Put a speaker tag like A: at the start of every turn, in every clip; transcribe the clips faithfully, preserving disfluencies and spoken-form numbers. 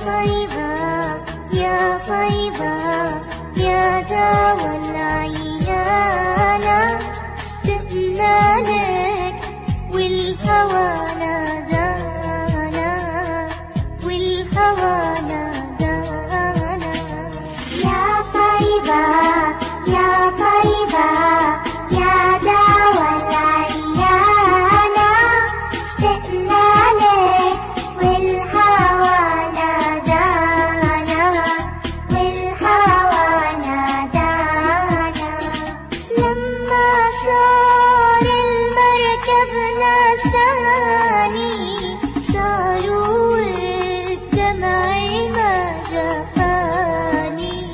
A: طيبة يا طيبة يا دوا العيانة، اشتقنا لك والهوى نادانا، والهوى نادانا. يا طيبة يا طيبة يا دوا العيانة، اشتقنا لك والهوى نادانا، والهوى نادانا. لما صار المركب نساني، صاروا الدمع ما جفاني،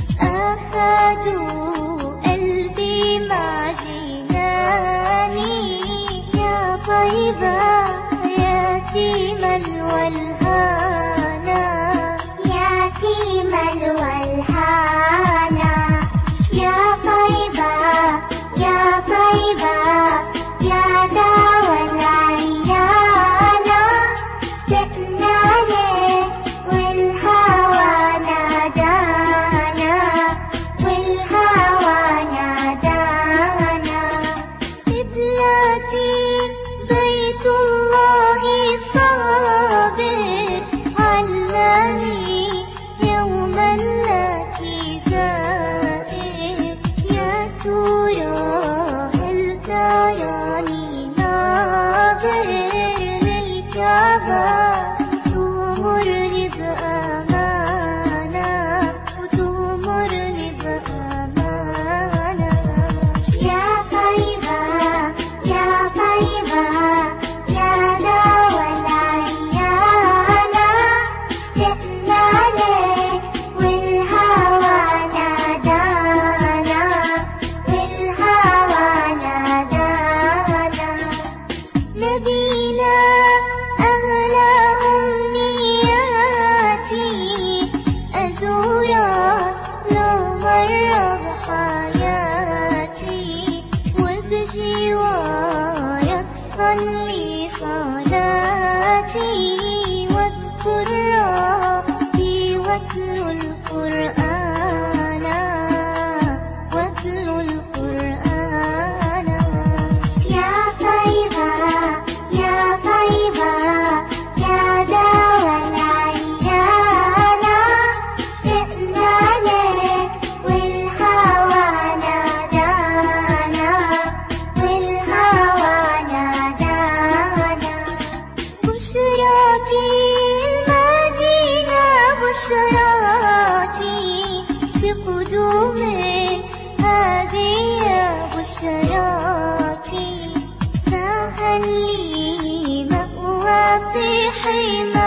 A: أخذوا قلبي مع جناني. يا طيبة يتيم الولهانا، يتيم الولهانا. يا طيبة يا طيبة يا دوا العيانة، اشتقنا لك والهوى نادانا، والهوى نادانا. قبلتي بيت الله صابر، علاني يوما لك زائر. يا ترى هل تراني ناظر للكعبة، وتغمرني بأمانة، وتغمرني بأمانة. يا طيبة يا طيبة يا دوا العيانة، اشتقنا لك والهوى نادانا، والهوى نادانا. نبينا أغلى أمنياتي، أزورك لو مرة بحياتي، وبجوارك صلي صلاتي، واذكر ربي واتلو القرآن، واتلو القرآن. يا طيبة يا طيبة يا دوا العيانة، اشتقنا لك والهوى نادانا، والهوى نادانا. بشراكي المدينة، بشراكي بقدومك هذه يا بشراكي، فهل لي مأوى في حماك.